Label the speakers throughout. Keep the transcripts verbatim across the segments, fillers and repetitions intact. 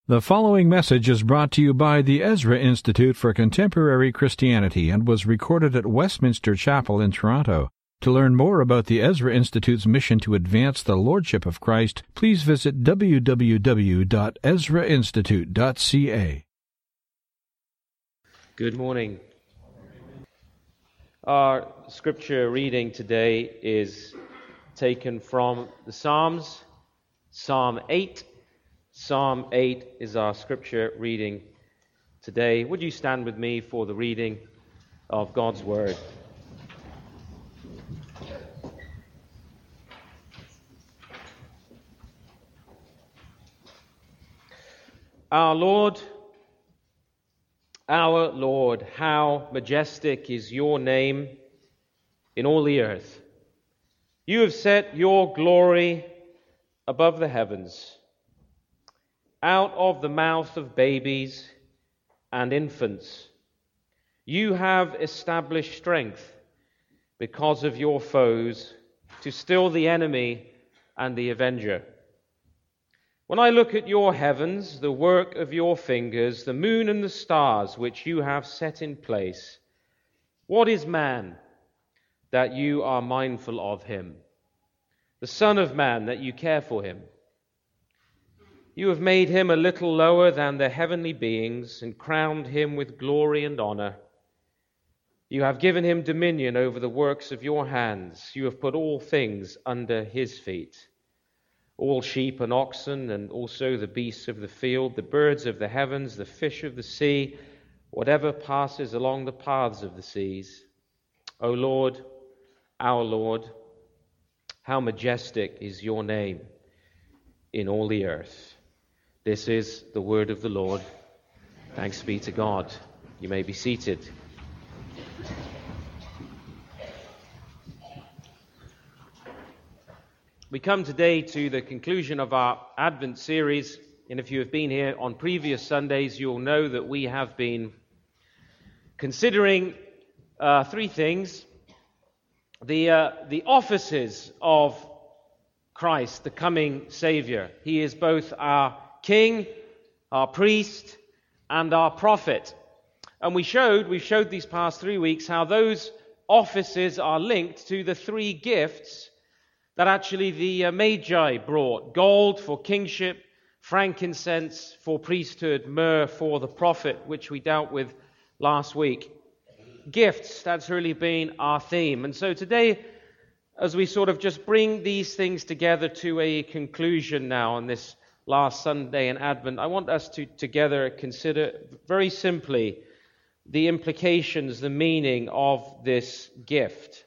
Speaker 1: The following message is brought to you by the Ezra Institute for Contemporary Christianity and was recorded at Westminster Chapel in Toronto. To learn more about the Ezra Institute's mission to advance the Lordship of Christ, please visit w w w dot ezra institute dot c a.
Speaker 2: Good morning. Our scripture reading today is taken from the Psalms, Psalm eight. Psalm eight is our scripture reading today. Would you stand with me for the reading of God's Word? Our Lord, our Lord, how majestic is your name in all the earth. You have set your glory above the heavens. Out of the mouth of babies and infants, you have established strength because of your foes to still the enemy and the avenger. When I look at your heavens, the work of your fingers, the moon and the stars which you have set in place, what is man that you are mindful of him? The Son of Man that you care for him? You have made him a little lower than the heavenly beings and crowned him with glory and honor. You have given him dominion over the works of your hands. You have put all things under his feet. All sheep and oxen, and also the beasts of the field, the birds of the heavens, the fish of the sea, whatever passes along the paths of the seas. O Lord, our Lord, how majestic is your name in all the earth. This is the word of the Lord. Thanks be to God. You may be seated. We come today to the conclusion of our Advent series, and if you have been here on previous Sundays, you'll know that we have been considering uh, three things. The, uh, the offices of Christ, the coming Savior. He is both our King, our priest, and our prophet. And we showed, we showed these past three weeks how those offices are linked to the three gifts that actually the uh, Magi brought. Gold for kingship, frankincense for priesthood, myrrh for the prophet, which we dealt with last week. Gifts, that's really been our theme. And so today, as we sort of just bring these things together to a conclusion now on this last Sunday in Advent, I want us to together consider very simply the implications, the meaning of this gift.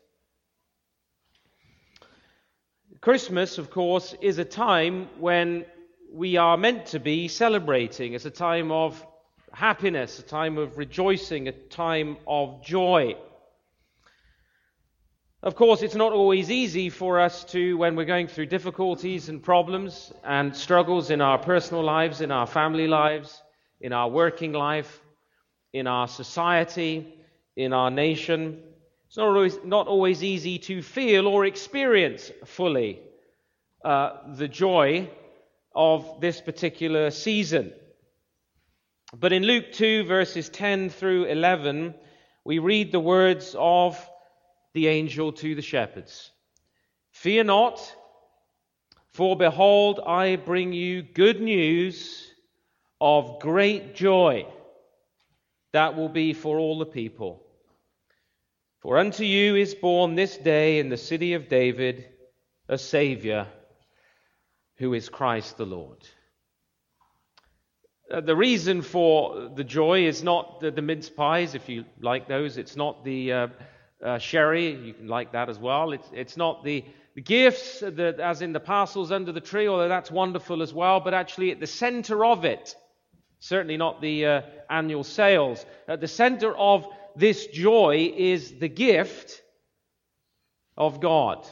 Speaker 2: Christmas, of course, is a time when we are meant to be celebrating. It's a time of happiness, a time of rejoicing, a time of joy. Of course, it's not always easy for us to, when we're going through difficulties and problems and struggles in our personal lives, in our family lives, in our working life, in our society, in our nation. It's not always, not always easy to feel or experience fully uh, the joy of this particular season. But in Luke two, verses ten through eleven, we read the words of the angel to the shepherds. Fear not, for behold, I bring you good news of great joy that will be for all the people. For unto you is born this day in the city of David a Savior, who is Christ the Lord. Uh, the reason for the joy is not the, the mince pies, if you like those. It's not the uh, uh, sherry, you can like that as well. It's, it's not the, the gifts, that, as in the parcels under the tree, although that's wonderful as well, but actually at the center of it, certainly not the uh, annual sales, at the center of this joy is the gift of God.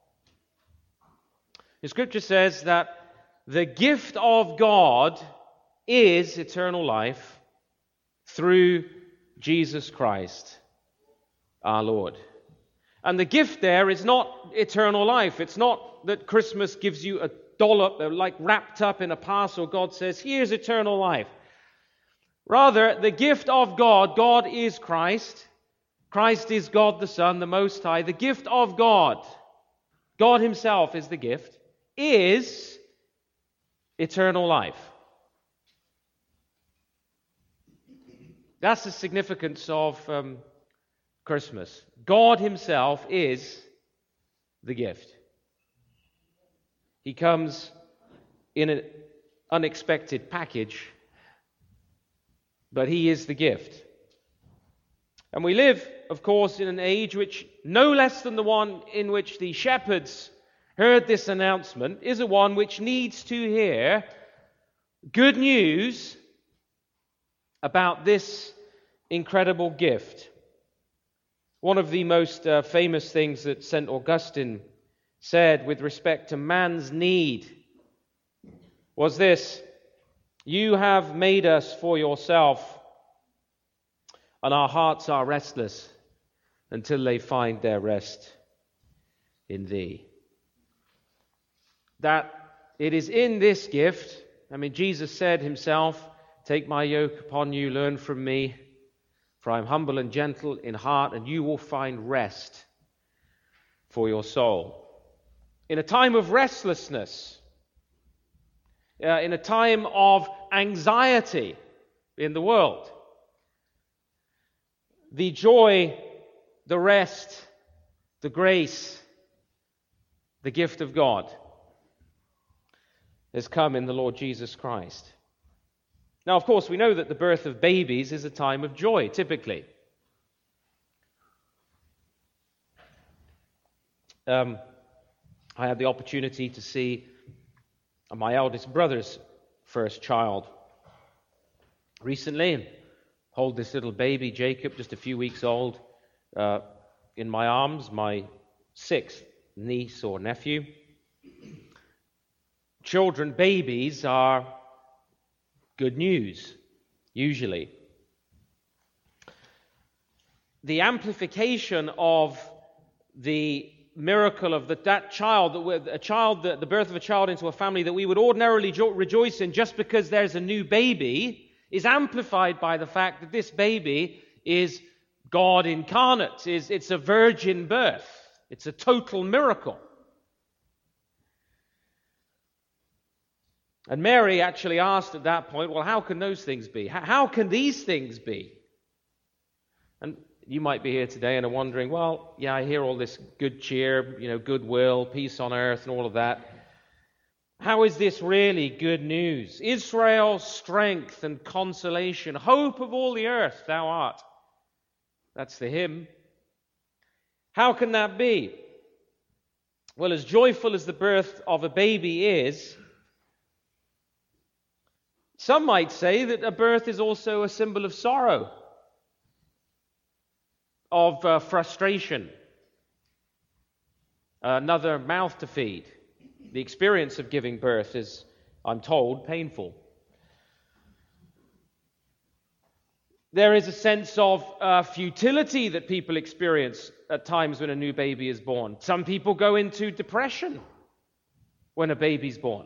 Speaker 2: The Scripture says that the gift of God is eternal life through Jesus Christ, our Lord. And the gift there is not eternal life. It's not that Christmas gives you a dollop, they're like wrapped up in a parcel. God says, here's eternal life. Rather, the gift of God, God is Christ. Christ is God the Son, the Most High. The gift of God, God himself is the gift, is eternal life. That's the significance of um, Christmas. God himself is the gift. He comes in an unexpected package, but he is the gift. And we live, of course, in an age which, no less than the one in which the shepherds heard this announcement, is a one which needs to hear good news about this incredible gift. One of the most uh, famous things that Saint Augustine said with respect to man's need was this: you have made us for yourself, and our hearts are restless until they find their rest in thee. That it is in this gift, I mean, Jesus said himself, take my yoke upon you, learn from me, for I am humble and gentle in heart, and you will find rest for your soul. In a time of restlessness, uh, in a time of anxiety in the world, the joy, the rest, the grace, the gift of God has come in the Lord Jesus Christ. Now, of course, we know that the birth of babies is a time of joy, typically. Um, I had the opportunity to see my eldest brother's first child recently, and hold this little baby, Jacob, just a few weeks old, uh, in my arms, my sixth niece or nephew. Children, babies, are good news, usually. The amplification of the miracle of the, that child, a child, the, the birth of a child into a family that we would ordinarily jo- rejoice in just because there's a new baby, is amplified by the fact that this baby is God incarnate. Is it's a virgin birth. It's a total miracle. And Mary actually asked at that point, well, how can those things be? How can these things be? And you might be here today and are wondering, well, yeah, I hear all this good cheer, you know, goodwill, peace on earth and all of that. How is this really good news? Israel's strength and consolation, hope of all the earth, thou art. That's the hymn. How can that be? Well, as joyful as the birth of a baby is, some might say that a birth is also a symbol of sorrow, of uh, frustration, another mouth to feed. The experience of giving birth is, I'm told, painful. There is a sense of uh, futility that people experience at times when a new baby is born. Some people go into depression when a baby's born.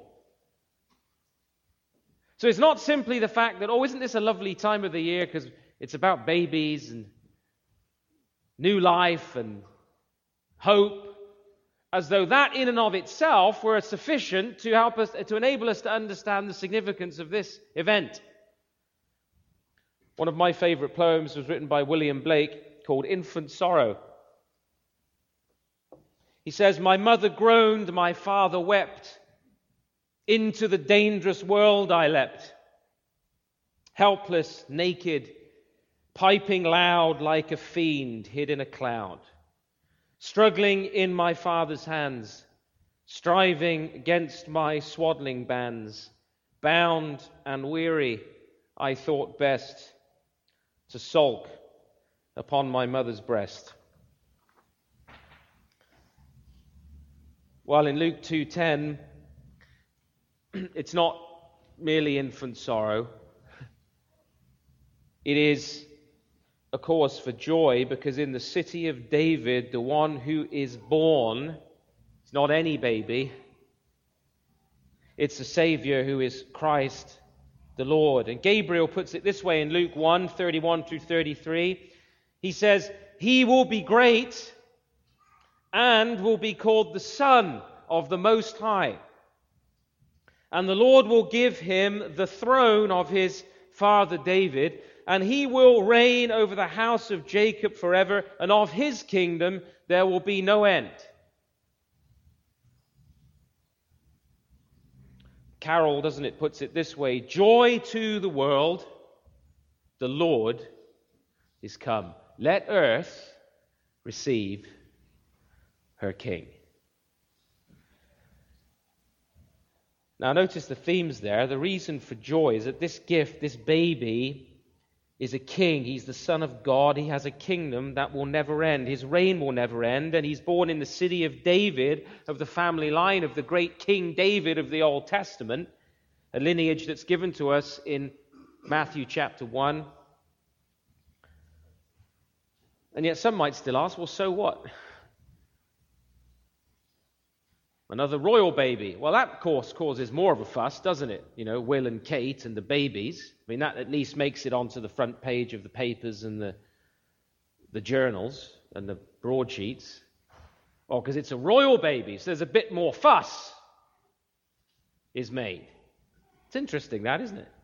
Speaker 2: So it's not simply the fact that, oh, isn't this a lovely time of the year because it's about babies and new life and hope, as though that in and of itself were sufficient to help us, to enable us to understand the significance of this event. One of my favorite poems was written by William Blake called Infant Sorrow. He says, my mother groaned, my father wept. Into the dangerous world I leapt. Helpless, naked, piping loud like a fiend hid in a cloud. Struggling in my father's hands, striving against my swaddling bands. Bound and weary, I thought best to sulk upon my mother's breast. While in Luke two ten, it's not merely infant sorrow. It is a cause for joy, because in the city of David, the one who is born is not any baby. It's the Savior who is Christ the Lord. And Gabriel puts it this way in Luke one, thirty-one through thirty-three. He says, "He will be great and will be called the Son of the Most High. And the Lord will give him the throne of his father David, and he will reign over the house of Jacob forever, and of his kingdom there will be no end." Carol, doesn't it, puts it this way: "Joy to the world, the Lord is come. Let earth receive her King." Now notice the themes there. The reason for joy is that this gift, this baby, is a king. He's the Son of God. He has a kingdom that will never end. His reign will never end. And he's born in the city of David, of the family line of the great King David of the Old Testament, a lineage that's given to us in Matthew chapter one. And yet some might still ask, well, so what? Another royal baby. Well, that, of course, causes more of a fuss, doesn't it? You know, Will and Kate and the babies. I mean, that at least makes it onto the front page of the papers and the the journals and the broadsheets. Oh, because it's a royal baby, so there's a bit more fuss is made. It's interesting, that, isn't it?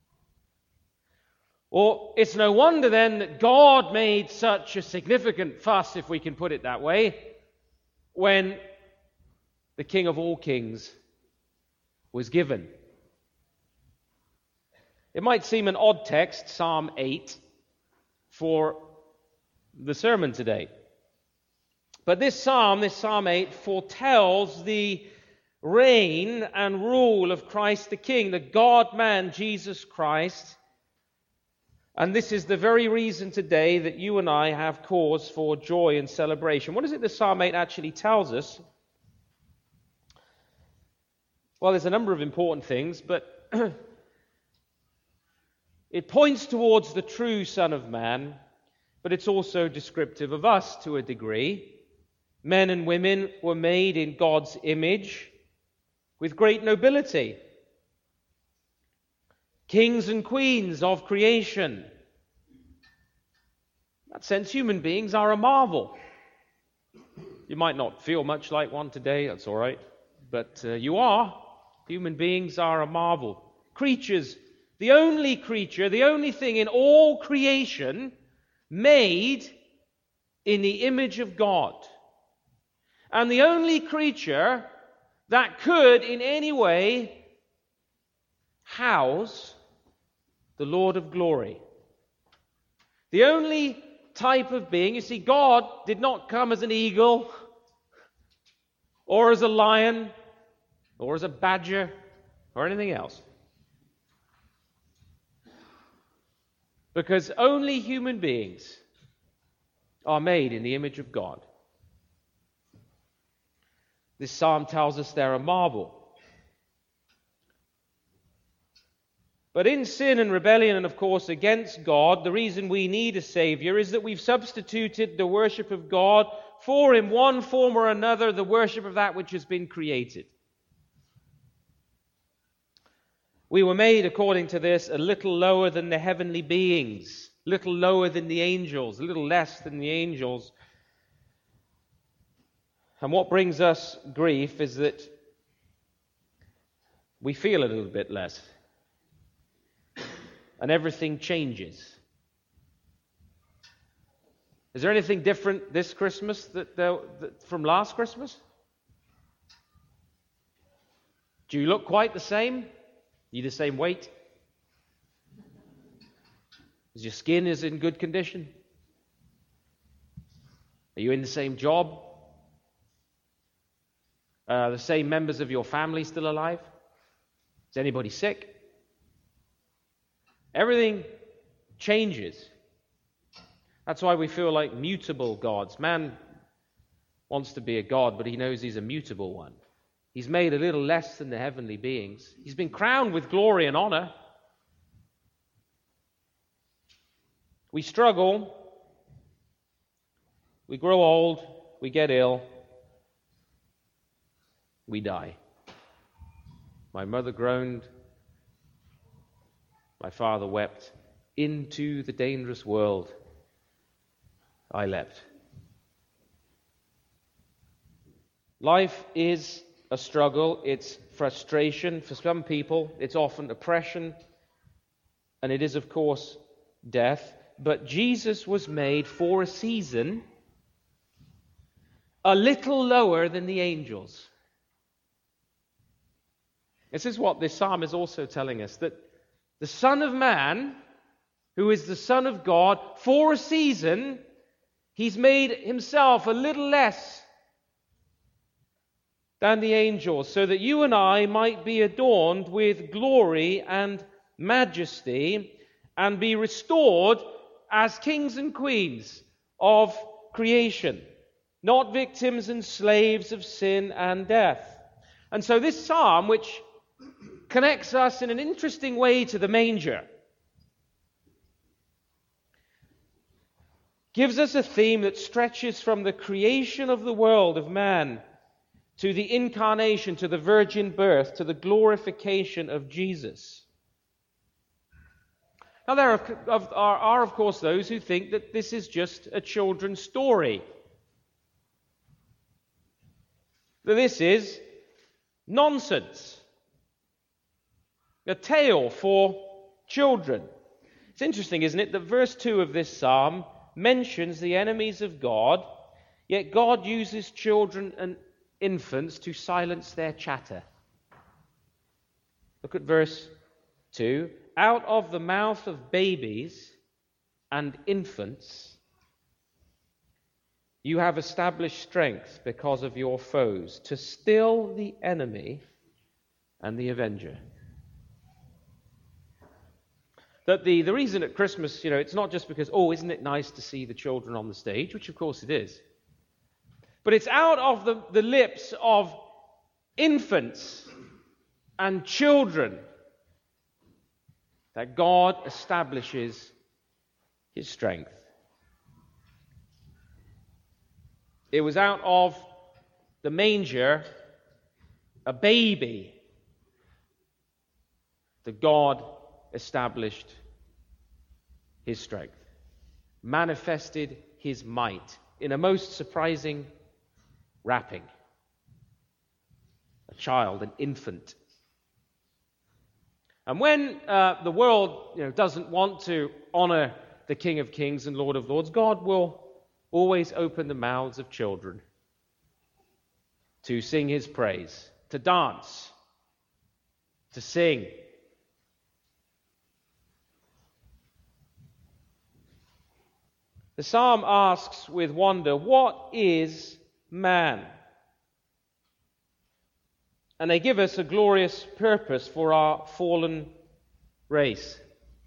Speaker 2: Or it's no wonder then that God made such a significant fuss, if we can put it that way, when the King of all kings was given. It might seem an odd text, Psalm eight, for the sermon today. But this psalm, this Psalm eight, foretells the reign and rule of Christ the King, the God-man, Jesus Christ. And this is the very reason today that you and I have cause for joy and celebration. What is it that Psalm eight actually tells us? Well, there's a number of important things, but it points towards the true Son of Man, but it's also descriptive of us to a degree. Men and women were made in God's image with great nobility. Kings and queens of creation. In that sense, human beings are a marvel. You might not feel much like one today, that's all right, but uh, you are. Human beings are a marvel. Creatures, the only creature, the only thing in all creation made in the image of God. And the only creature that could in any way house the Lord of glory. The only type of being, you see, God did not come as an eagle or as a lion or as a badger, or anything else. Because only human beings are made in the image of God. This psalm tells us they're a marvel. But in sin and rebellion, and of course against God, the reason we need a Savior is that we've substituted the worship of God for, in one form or another, the worship of that which has been created. We were made, according to this, a little lower than the heavenly beings, a little lower than the angels, a little less than the angels. And what brings us grief is that we feel a little bit less. And everything changes. Is there anything different this Christmas that, that, from last Christmas? Do you look quite the same? You the same weight? Is your skin is in good condition? Are you in the same job? Are the same members of your family still alive? Is anybody sick? Everything changes. That's why we feel like mutable gods. Man wants to be a god, but he knows he's a mutable one. He's made a little less than the heavenly beings. He's been crowned with glory and honor. We struggle. We grow old. We get ill. We die. My mother groaned. My father wept. Into the dangerous world I leapt. Life is a struggle. It's frustration. For some people, it's often oppression. And it is, of course, death. But Jesus was made for a season a little lower than the angels. This is what this psalm is also telling us, that the Son of Man, who is the Son of God, for a season, he's made himself a little less than the angels, so that you and I might be adorned with glory and majesty and be restored as kings and queens of creation, not victims and slaves of sin and death. And so this psalm, which connects us in an interesting way to the manger, gives us a theme that stretches from the creation of the world of man to the incarnation, to the virgin birth, to the glorification of Jesus. Now there are, are, are of course those who think that this is just a children's story. That this is nonsense. A tale for children. It's interesting, isn't it, that verse two of this psalm mentions the enemies of God, yet God uses children and infants to silence their chatter. Look at verse two. Out of the mouth of babies and infants you have established strength because of your foes, to still the enemy and the avenger. That the, the reason at Christmas, you know, it's not just because, oh, isn't it nice to see the children on the stage, which of course it is. But it's out of the, the lips of infants and children that God establishes his strength. It was out of the manger, a baby, that God established his strength, manifested his might in a most surprising wrapping. A child, an infant. And when uh, the world, you know, doesn't want to honor the King of Kings and Lord of Lords, God will always open the mouths of children to sing his praise, to dance, to sing. The psalm asks with wonder, what is man? And they give us a glorious purpose for our fallen race.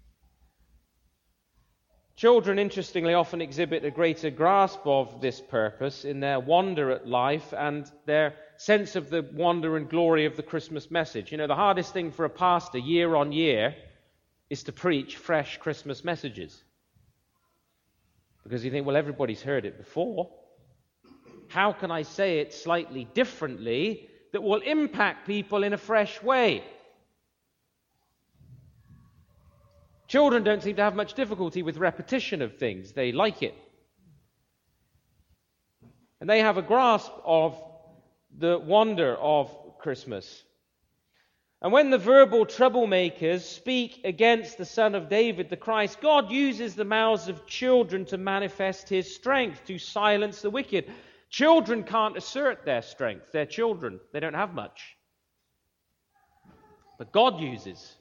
Speaker 2: Children, interestingly, often exhibit a greater grasp of this purpose in their wonder at life and their sense of the wonder and glory of the Christmas message. You know, the hardest thing for a pastor year on year is to preach fresh Christmas messages. Because you think, well, everybody's heard it before. How can I say it slightly differently that will impact people in a fresh way? Children don't seem to have much difficulty with repetition of things. They like it. And they have a grasp of the wonder of Christmas. And when the verbal troublemakers speak against the Son of David, the Christ, God uses the mouths of children to manifest his strength, to silence the wicked. Children can't assert their strength. They're children. They don't have much. But God uses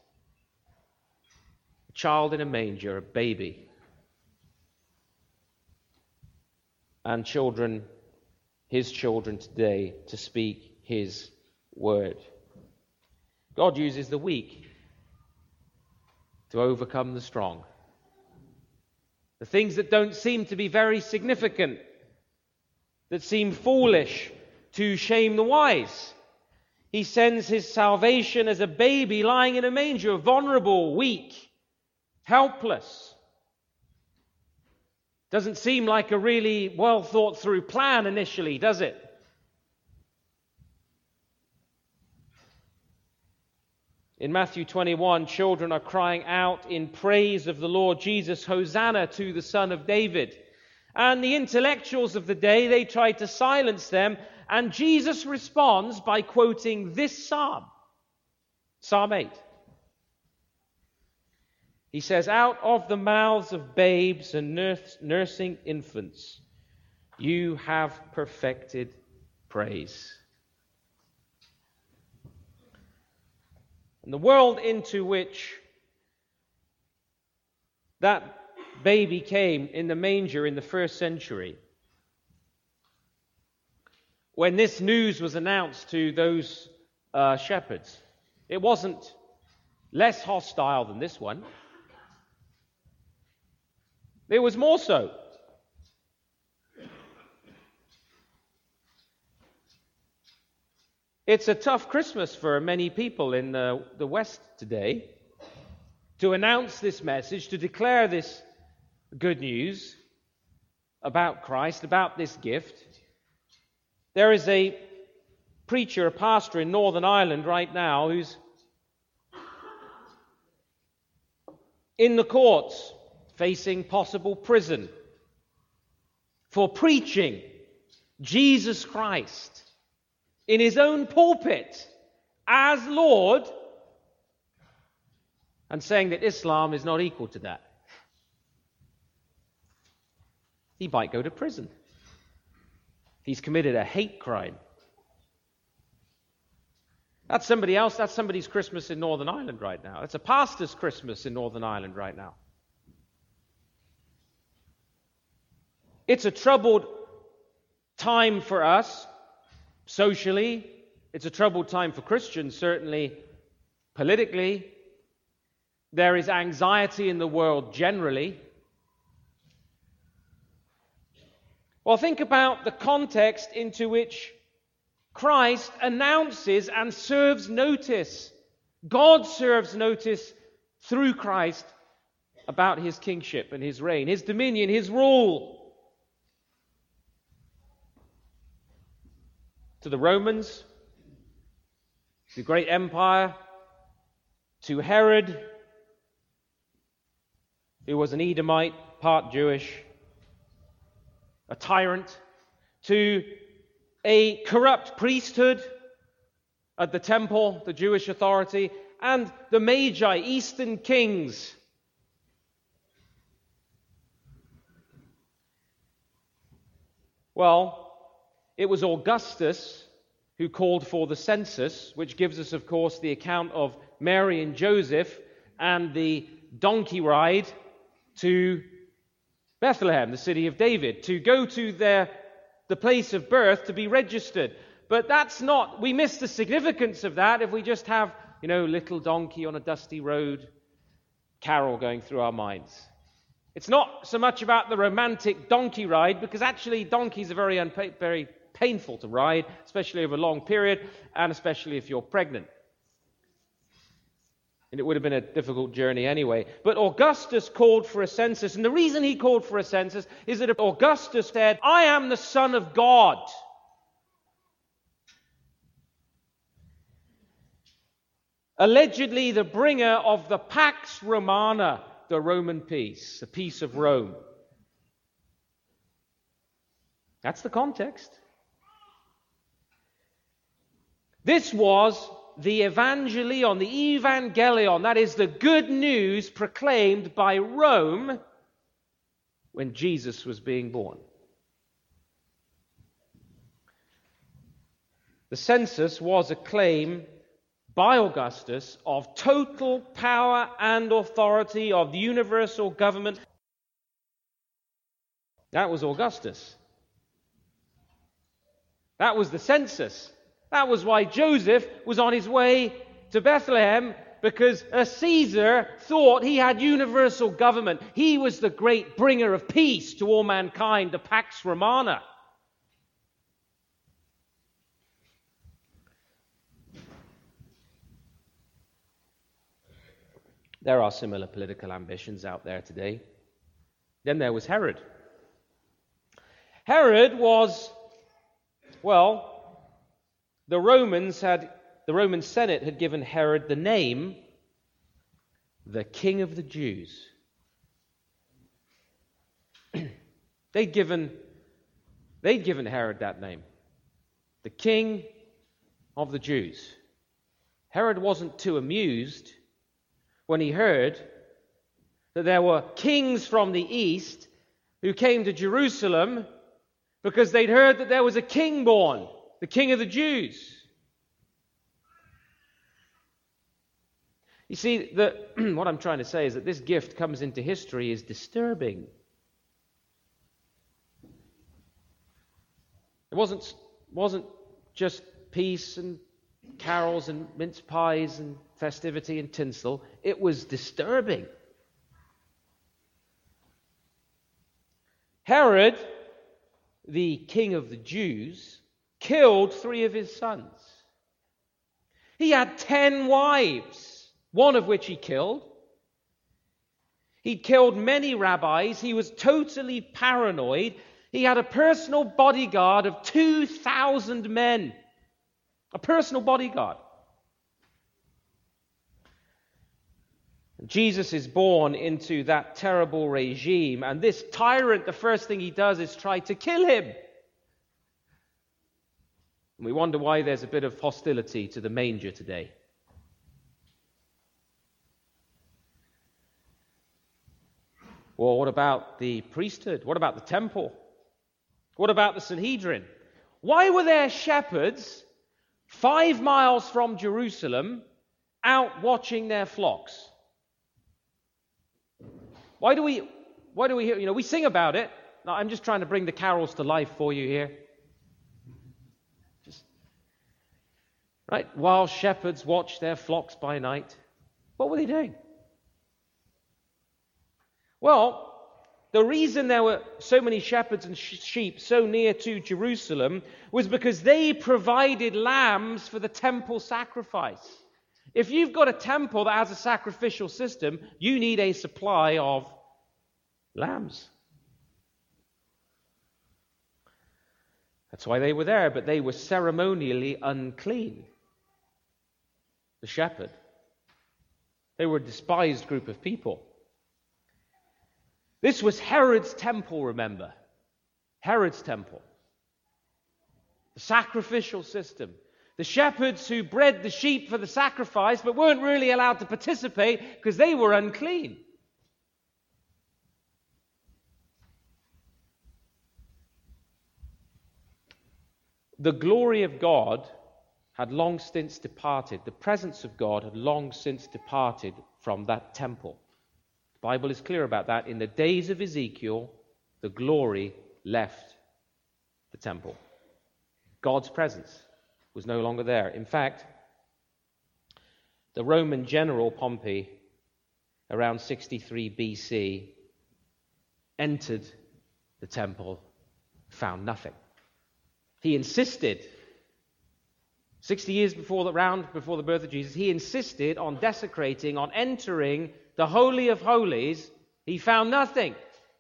Speaker 2: a child in a manger, a baby, and children, his children today, to speak his word. God uses the weak to overcome the strong. The things that don't seem to be very significant, that seem foolish, to shame the wise. He sends his salvation as a baby lying in a manger, vulnerable, weak, helpless. Doesn't seem like a really well thought through plan initially, does it? In Matthew twenty-one, children are crying out in praise of the Lord Jesus, Hosanna to the Son of David. And the intellectuals of the day, they tried to silence them, and Jesus responds by quoting this psalm, Psalm eight. He says, out of the mouths of babes and nurse, nursing infants, you have perfected praise. And the world into which that baby came in the manger in the first century, when this news was announced to those uh, shepherds, it wasn't less hostile than this one. It was more so. It's a tough Christmas for many people in the, the West today to announce this message, to declare this good news about Christ, about this gift. There is a preacher, a pastor in Northern Ireland right now who's in the courts facing possible prison for preaching Jesus Christ in his own pulpit as Lord and saying that Islam is not equal to that. He might go to prison. He's committed a hate crime. That's somebody else, that's somebody's Christmas in Northern Ireland right now. That's a pastor's Christmas in Northern Ireland right now. It's a troubled time for us, socially. It's a troubled time for Christians, certainly politically. There is anxiety in the world generally. Well, think about the context into which Christ announces and serves notice. God serves notice through Christ about his kingship and his reign, his dominion, his rule. To the Romans, the great empire, to Herod, who was an Edomite, part Jewish, a tyrant, to a corrupt priesthood at the temple, the Jewish authority, and the Magi, Eastern kings. Well, it was Augustus who called for the census, which gives us, of course, the account of Mary and Joseph and the donkey ride to Bethlehem, the city of David, to go to their the place of birth to be registered. But that's not, we miss the significance of that if we just have, you know, little donkey on a dusty road carol going through our minds. It's not so much about the romantic donkey ride, because actually donkeys are very, unpa- very painful to ride, especially over a long period, and especially if you're pregnant. And it would have been a difficult journey anyway. But Augustus called for a census. And the reason he called for a census is that Augustus said, I am the Son of God. Allegedly the bringer of the Pax Romana, the Roman peace, the peace of Rome. That's the context. This was the Evangelion, the Evangelion, that is the good news proclaimed by Rome when Jesus was being born. The census was a claim by Augustus of total power and authority of universal government. That was Augustus. That was the census. That was why Joseph was on his way to Bethlehem, because a Caesar thought he had universal government. He was the great bringer of peace to all mankind, the Pax Romana. There are similar political ambitions out there today. Then there was Herod. Herod was, well, the Romans had the Roman Senate had given Herod the name the King of the Jews. they'd given they'd given Herod that name, the King of the Jews. Herod wasn't too amused when he heard that there were kings from the east who came to Jerusalem because they'd heard that there was a king born, the King of the Jews. You see, the, what I'm trying to say is that this gift comes into history is disturbing. It wasn't, wasn't just peace and carols and mince pies and festivity and tinsel. It was disturbing. Herod, the king of the Jews, killed three of his sons. He had ten wives, one of which he killed. He'd killed many rabbis. He was totally paranoid. He had a personal bodyguard of two thousand men. A personal bodyguard. Jesus is born into that terrible regime, and this tyrant, the first thing he does is try to kill him. And we wonder why there's a bit of hostility to the manger today. Well, what about the priesthood? What about the temple? What about the Sanhedrin? Why were there shepherds five miles from Jerusalem out watching their flocks? Why do we, why do we hear, you know, we sing about it. Now, I'm just trying to bring the carols to life for you here. Just, right? While shepherds watch their flocks by night, what were they doing? Well, the reason there were so many shepherds and sheep so near to Jerusalem was because they provided lambs for the temple sacrifice. If you've got a temple that has a sacrificial system, you need a supply of lambs. That's why they were there, but they were ceremonially unclean. The shepherd. They were a despised group of people. This was Herod's temple, remember. Herod's temple. The sacrificial system. The shepherds who bred the sheep for the sacrifice but weren't really allowed to participate because they were unclean. The glory of God had long since departed. The presence of God had long since departed from that temple. The Bible is clear about that. In the days of Ezekiel, the glory left the temple. God's presence was no longer there. In fact, the Roman general Pompey, around sixty-three B C, entered the temple, found nothing. He insisted, sixty years before the round before the birth of Jesus, he insisted on desecrating, on entering the Holy of Holies. He found nothing.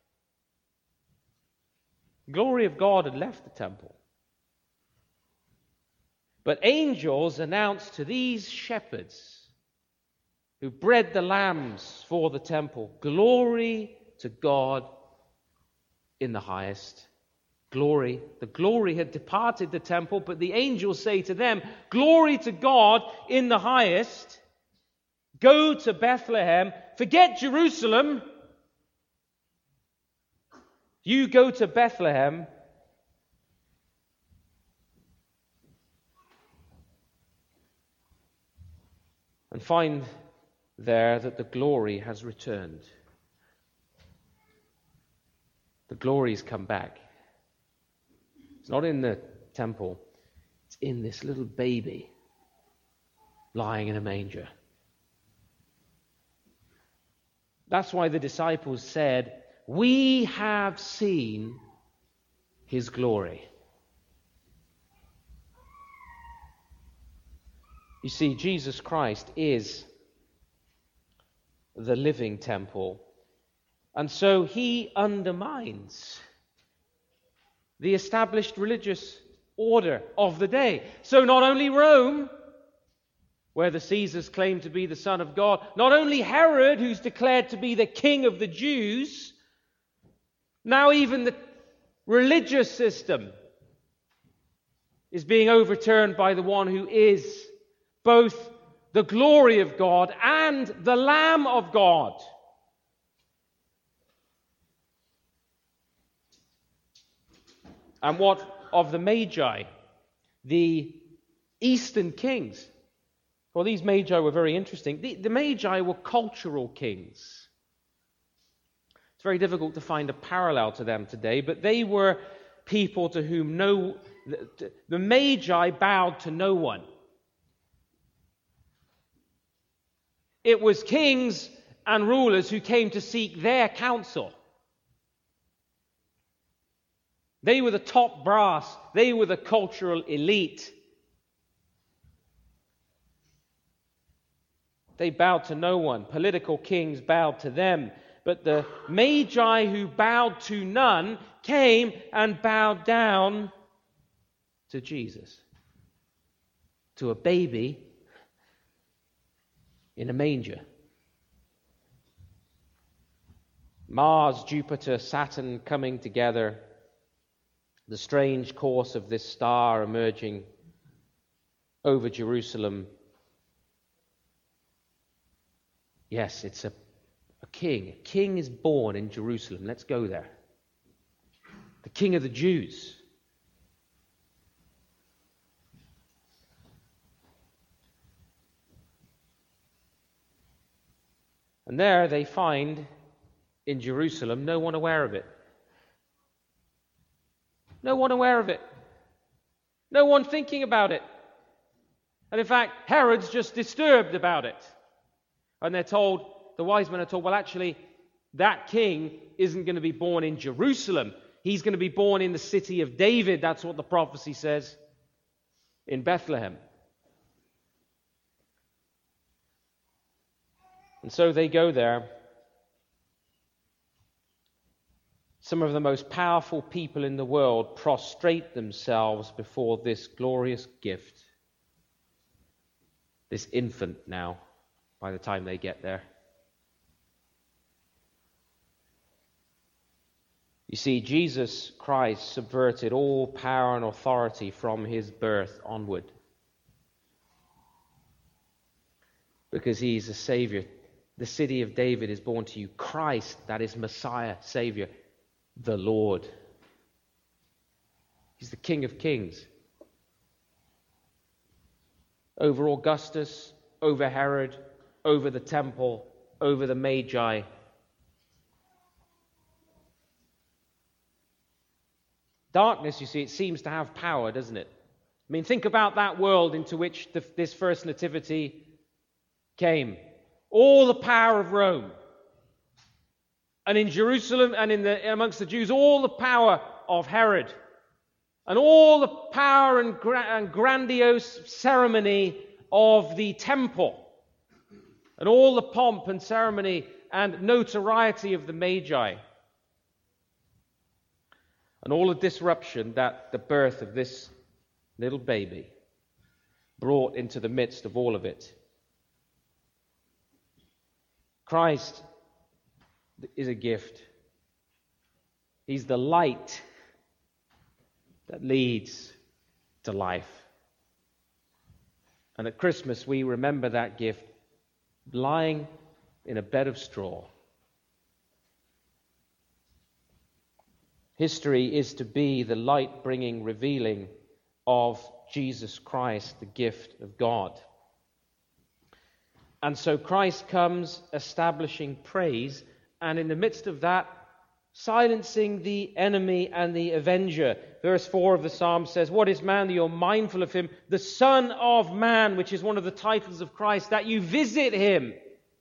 Speaker 2: The glory of God had left the temple. But angels announced to these shepherds who bred the lambs for the temple, glory to God in the highest. Glory. The glory had departed the temple, but the angels say to them, glory to God in the highest. Go to Bethlehem. Forget Jerusalem. You go to Bethlehem. And find there that the glory has returned. The glory has come back. It's not in the temple. It's in this little baby lying in a manger. That's why the disciples said, we have seen his glory. You see, Jesus Christ is the living temple, and so he undermines the established religious order of the day. So not only Rome, where the Caesars claim to be the Son of God. Not only Herod, who's declared to be the king of the Jews, now even the religious system is being overturned by the one who is both the glory of God and the Lamb of God. And what of the Magi, the Eastern kings? Well, these Magi were very interesting. The, the Magi were cultural kings. It's very difficult to find a parallel to them today, but they were people to whom no, the, the Magi bowed to no one. It was kings and rulers who came to seek their counsel. They were the top brass. They were the cultural elite. They bowed to no one. Political kings bowed to them. But the Magi who bowed to none came and bowed down to Jesus, to a baby in a manger. Mars, Jupiter, Saturn coming together. The strange course of this star emerging over Jerusalem. Yes, it's a, a king. A king is born in Jerusalem. Let's go there. The King of the Jews. And there they find in Jerusalem no one aware of it. No one aware of it. No one thinking about it. And in fact, Herod's just disturbed about it. And they're told, the wise men are told, well, actually, that king isn't going to be born in Jerusalem. He's going to be born in the city of David. That's what the prophecy says, in Bethlehem. And so they go there. Some of the most powerful people in the world prostrate themselves before this glorious gift. This infant now, by the time they get there. You see, Jesus Christ subverted all power and authority from his birth onward. Because he's a Savior. The city of David is born to you. Christ, that is Messiah, Savior, the Lord. He's the King of Kings. Over Augustus, over Herod, over the temple, over the Magi. Darkness, you see, it seems to have power, doesn't it? I mean, think about that world into which the, this first nativity came. All the power of Rome. And in Jerusalem and in the, amongst the Jews, all the power of Herod. And all the power and, gra- and grandiose ceremony of the temple. And all the pomp and ceremony and notoriety of the Magi. And all the disruption that the birth of this little baby brought into the midst of all of it. Christ is a gift. He's the light that leads to life. And at Christmas we remember that gift lying in a bed of straw. History is to be the light-bringing revealing of Jesus Christ, the gift of God. And so Christ comes establishing praise, and in the midst of that, silencing the enemy and the avenger. Verse four of the psalm says, "What is man that you're mindful of him? The Son of Man," which is one of the titles of Christ, that you visit him.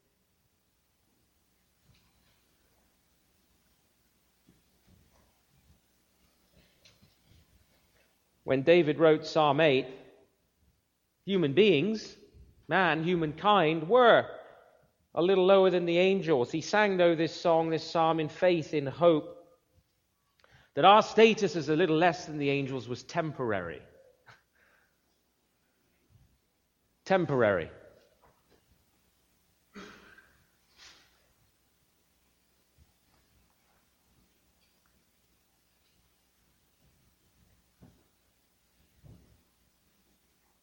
Speaker 2: When David wrote Psalm eight, human beings, man, humankind, were a little lower than the angels. He sang, though, this song, this psalm, in faith, in hope, that our status as a little less than the angels was temporary. Temporary.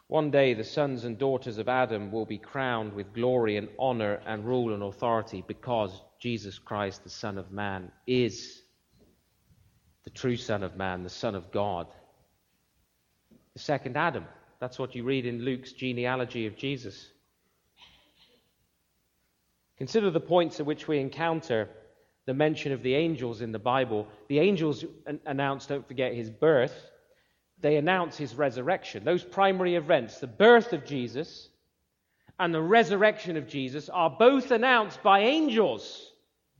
Speaker 2: One day the sons and daughters of Adam will be crowned with glory and honor and rule and authority because Jesus Christ, the Son of Man, is the true Son of Man, the Son of God. The second Adam. That's what you read in Luke's genealogy of Jesus. Consider the points at which we encounter the mention of the angels in the Bible. The angels announce, don't forget, his birth. They announce his resurrection. Those primary events, the birth of Jesus and the resurrection of Jesus, are both announced by angels.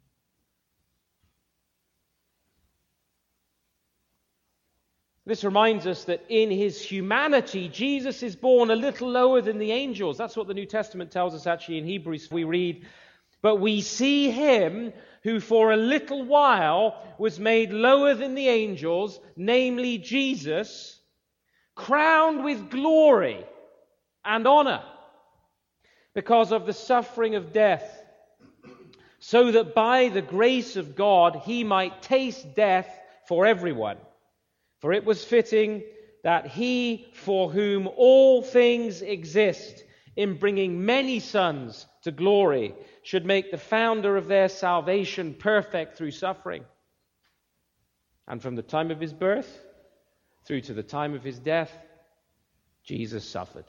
Speaker 2: This reminds us that in his humanity, Jesus is born a little lower than the angels. That's what the New Testament tells us actually in Hebrews. We read, "But we see him who for a little while was made lower than the angels, namely Jesus, crowned with glory and honor because of the suffering of death, so that by the grace of God he might taste death for everyone. For it was fitting that he for whom all things exist, in bringing many sons to glory, should make the founder of their salvation perfect through suffering. And from the time of his birth through to the time of his death, Jesus suffered."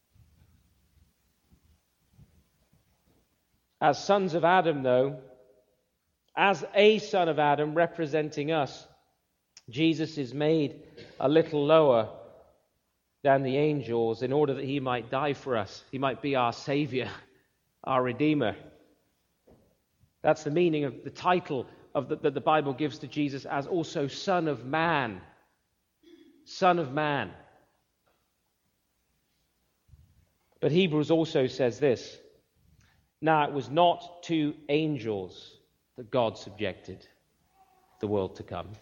Speaker 2: As sons of Adam, though, as a son of Adam representing us, Jesus is made a little lower than the angels in order that he might die for us. He might be our Savior, our Redeemer. That's the meaning of the title of the, that the Bible gives to Jesus as also Son of Man. Son of Man. But Hebrews also says this, "Now it was not to angels that God subjected the world to come."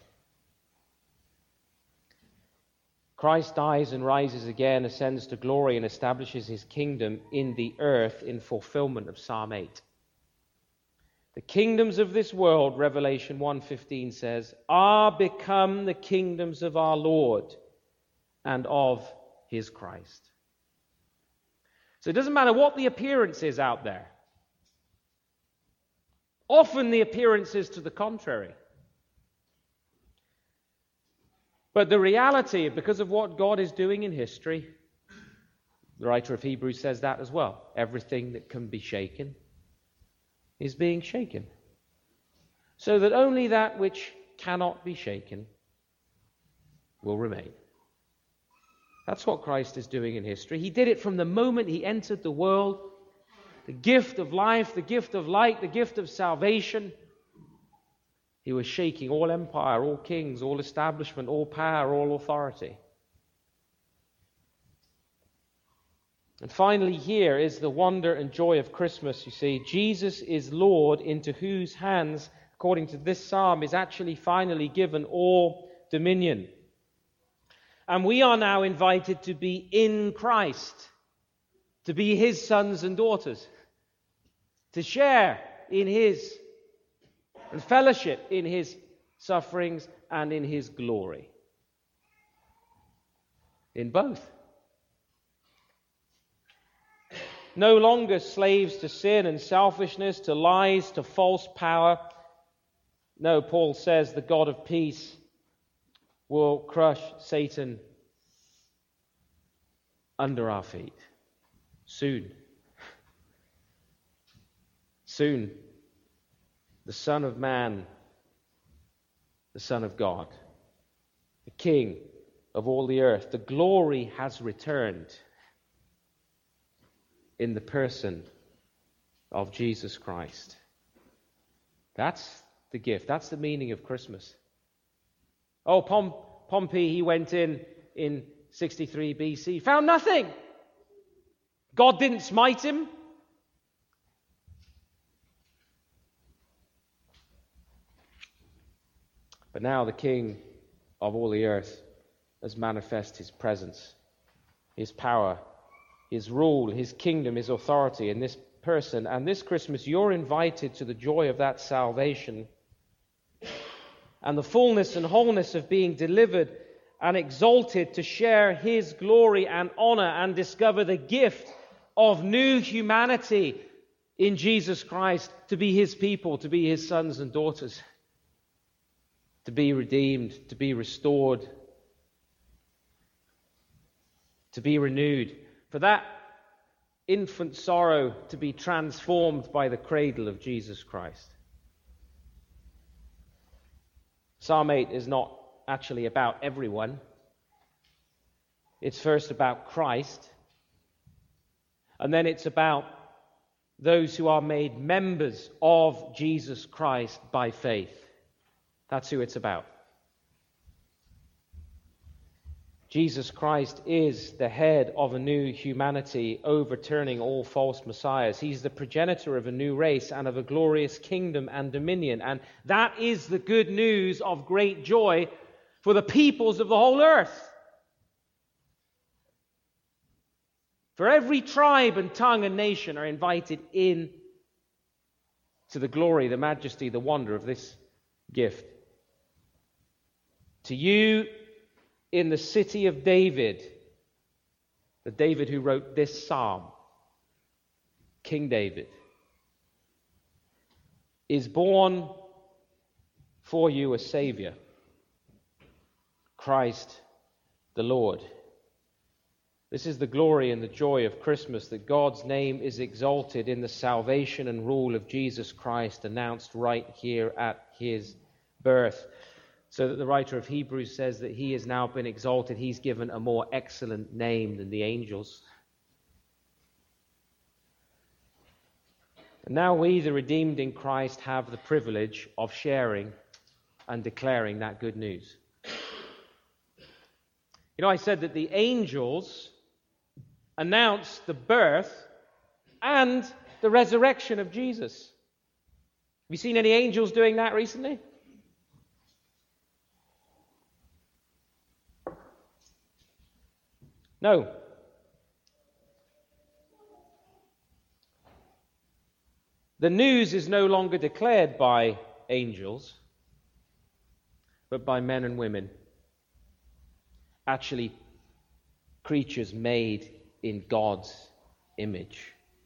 Speaker 2: Christ dies and rises again, ascends to glory, and establishes his kingdom in the earth in fulfillment of Psalm eight. The kingdoms of this world, Revelation one fifteen says, are become the kingdoms of our Lord and of his Christ. So it doesn't matter what the appearance is out there. Often the appearance is to the contrary. But the reality, because of what God is doing in history, the writer of Hebrews says that as well. Everything that can be shaken is being shaken, so that only that which cannot be shaken will remain. That's what Christ is doing in history. He did it from the moment he entered the world. The gift of life, the gift of light, the gift of salvation. He was shaking all empire, all kings, all establishment, all power, all authority. And finally, here is the wonder and joy of Christmas, you see. Jesus is Lord, into whose hands, according to this psalm, is actually finally given all dominion. And we are now invited to be in Christ, to be his sons and daughters, to share in his and fellowship in his sufferings and in his glory. In both. No longer slaves to sin and selfishness, to lies, to false power. No, Paul says the God of peace will crush Satan under our feet. Soon. Soon. The Son of Man, the Son of God, the King of all the earth. The glory has returned in the person of Jesus Christ. That's the gift. That's the meaning of Christmas. Oh, Pom- Pompey, he went in in sixty-three B C, found nothing. God didn't smite him. But now the King of all the earth has manifested his presence, his power, his rule, his kingdom, his authority in this person. And this Christmas, you're invited to the joy of that salvation and the fullness and wholeness of being delivered and exalted to share his glory and honor and discover the gift of new humanity in Jesus Christ, to be his people, to be his sons and daughters, to be redeemed, to be restored, to be renewed. For that infant sorrow to be transformed by the cradle of Jesus Christ. Psalm eight is not actually about everyone. It's first about Christ, and then it's about those who are made members of Jesus Christ by faith. That's who it's about. Jesus Christ is the head of a new humanity, overturning all false messiahs. He's the progenitor of a new race and of a glorious kingdom and dominion. And that is the good news of great joy for the peoples of the whole earth. For every tribe and tongue and nation are invited in to the glory, the majesty, the wonder of this gift. To you, in the city of David, the David who wrote this psalm, King David, is born for you a Savior, Christ the Lord. This is the glory and the joy of Christmas, that God's name is exalted in the salvation and rule of Jesus Christ, announced right here at his birth. So that the writer of Hebrews says that he has now been exalted. He's given a more excellent name than the angels. And now we, the redeemed in Christ, have the privilege of sharing and declaring that good news. You know, I said that the angels announced the birth and the resurrection of Jesus. Have you seen any angels doing that recently? No. The news is no longer declared by angels, but by men and women, actually creatures made in God's image.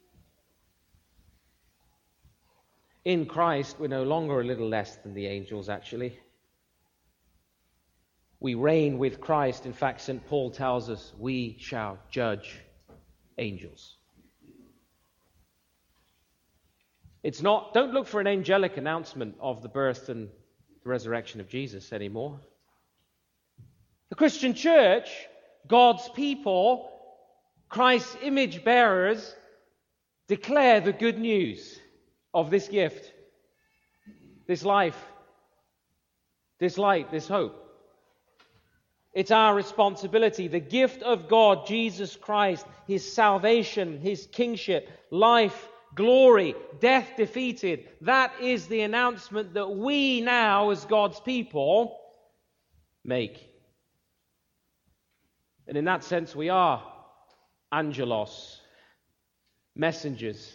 Speaker 2: In Christ, we're no longer a little less than the angels, actually. We reign with Christ. In fact, Saint Paul tells us we shall judge angels. It's not, don't look for an angelic announcement of the birth and the resurrection of Jesus anymore. The Christian church, God's people, Christ's image bearers, declare the good news of this gift, this life, this light, this hope. It's our responsibility. The gift of God, Jesus Christ, his salvation, his kingship, life, glory, death defeated. That is the announcement that we now, as God's people, make. And in that sense, we are angelos, messengers,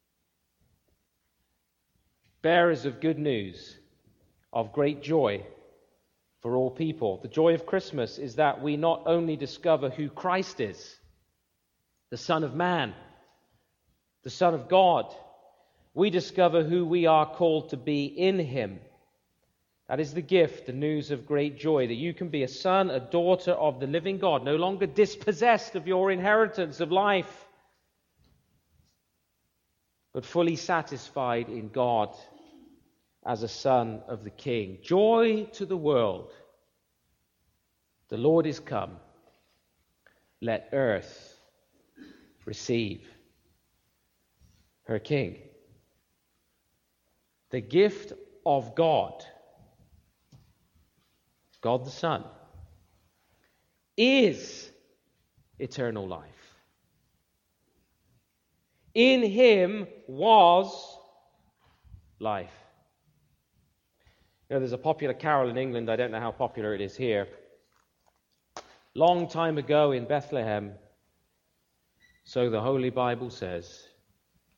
Speaker 2: bearers of good news, of great joy for all people. The joy of Christmas is that we not only discover who Christ is, the Son of Man, the Son of God, we discover who we are called to be in him. That is the gift, the news of great joy, that you can be a son, a daughter of the living God, no longer dispossessed of your inheritance of life, but fully satisfied in God as a son of the King. Joy to the world. The Lord is come. Let earth receive her King. The gift of God, God the Son, is eternal life. In him was life. You know, there's a popular carol in England, I don't know how popular it is here. Long time ago in Bethlehem, so the Holy Bible says,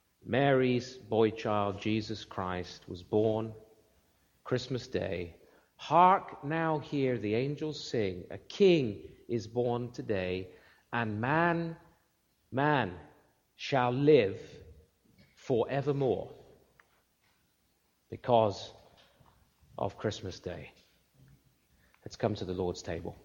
Speaker 2: Mary's boy child, Jesus Christ, was born Christmas Day Hark now, hear the angels sing, a king is born today, and man, man shall live forevermore because of Christmas Day. Let's come to the Lord's table.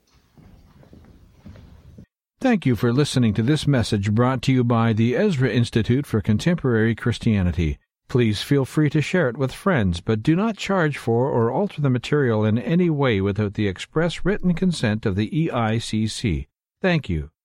Speaker 1: Thank you for listening to this message brought to you by the Ezra Institute for Contemporary Christianity. Please feel free to share it with friends, but do not charge for or alter the material in any way without the express written consent of the E I C C. Thank you.